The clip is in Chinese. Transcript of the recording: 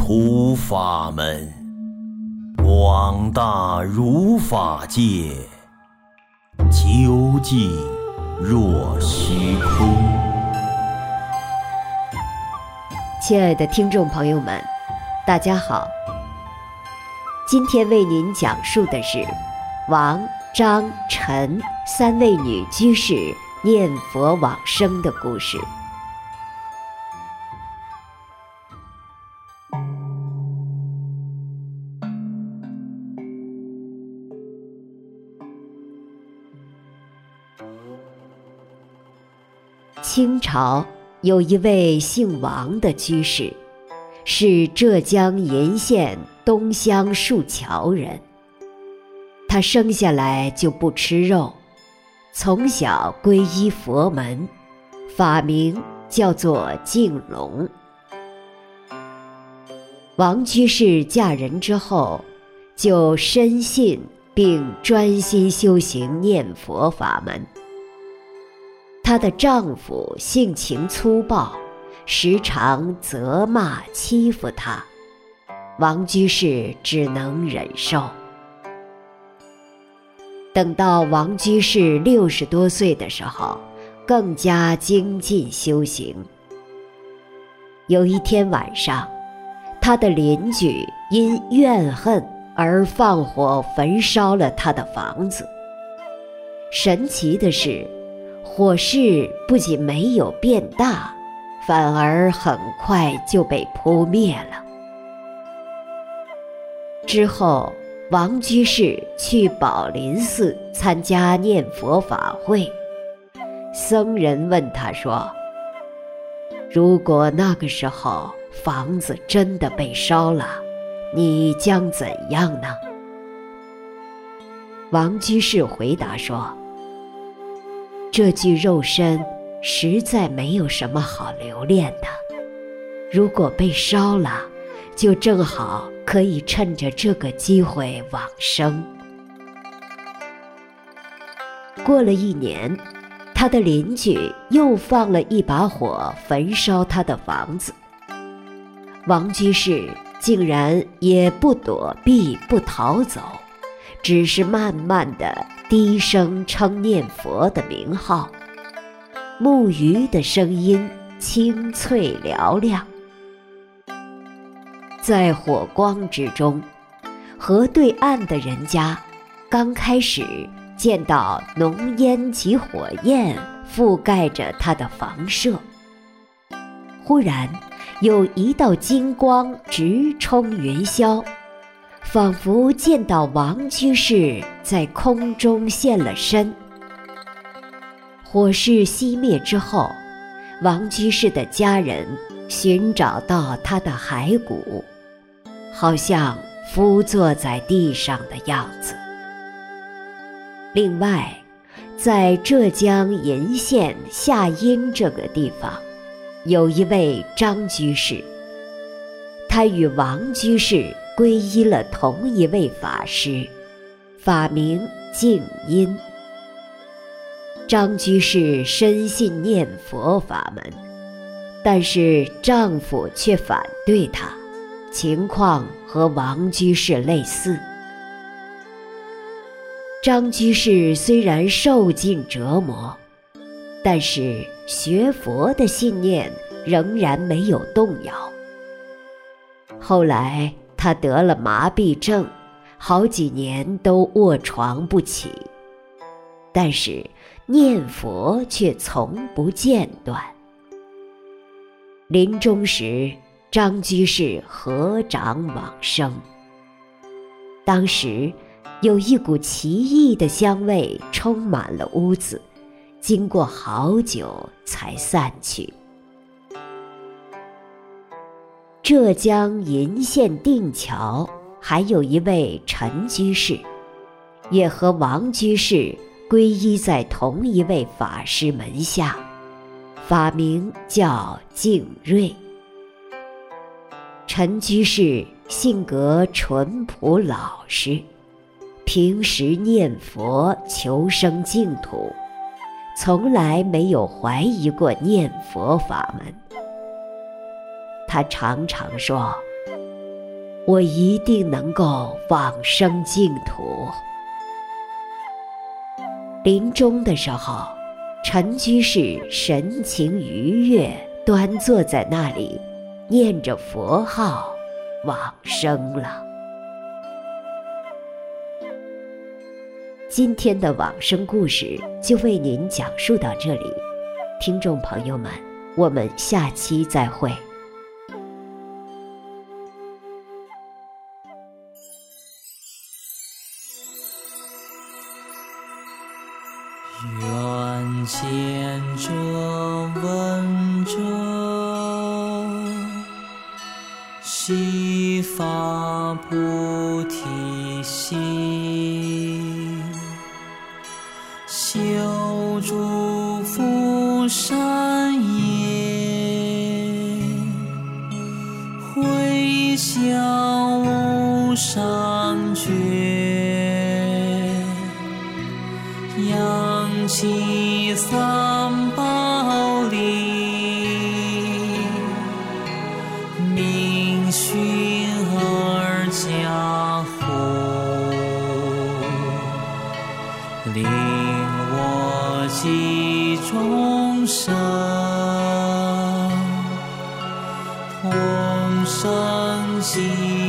土法门，广大如法界，究竟若虚空。 亲爱的听众朋友们，大家好。今天为您讲述的是王、张、陈三位女居士念佛往生的故事。清朝有一位姓王的居士，是浙江鄞县东乡树桥人。他生下来就不吃肉，从小皈依佛门，法名叫做净龙。王居士嫁人之后，就深信并专心修行念佛法门。她的丈夫性情粗暴，时常责骂欺负她，王居士只能忍受。等到王居士60多岁的时候，更加精进修行。有一天晚上，他的邻居因怨恨而放火焚烧了他的房子。神奇的是，火势不仅没有变大，反而很快就被扑灭了。之后，王居士去宝林寺参加念佛法会，僧人问他说：如果那个时候房子真的被烧了，你将怎样呢？王居士回答说：这具肉身实在没有什么好留恋的，如果被烧了，就正好可以趁着这个机会往生。过了1年，他的邻居又放了一把火焚烧他的房子。王居士竟然也不躲避不逃走，只是慢慢地低声称念佛的名号，木鱼的声音清脆嘹亮。在火光之中，河对岸的人家刚开始见到浓烟及火焰覆盖着他的房舍，忽然有一道金光直冲云霄，仿佛见到王居士在空中现了身。火势熄灭之后，王居士的家人寻找到他的骸骨，好像伏坐在地上的样子。另外，在浙江鄞县夏阴这个地方，有一位张居士，他与王居士皈依了同一位法师，法名净音。张居士深信念佛法门，但是丈夫却反对她，情况和王居士类似。张居士虽然受尽折磨，但是学佛的信念仍然没有动摇。后来他得了麻痹症，好几年都卧床不起，但是念佛却从不间断。临终时，张居士合掌往生。当时有一股奇异的香味充满了屋子，经过好久才散去。浙江鄞县定桥还有一位陈居士，也和王居士皈依在同一位法师门下，法名叫净瑞。陈居士性格淳朴老实，平时念佛求生净土，从来没有怀疑过念佛法门。他常常说： 我一定能够往生净土。临终的时候，陈居士神情愉悦，端坐在那里，念着佛号，往生了。今天的往生故事就为您讲述到这里，听众朋友们，我们下期再会。 愿见者闻者，悉发菩提心，修诸福善业，回向无上觉，扬起三宝力，明熏而加护，令我及众生同生极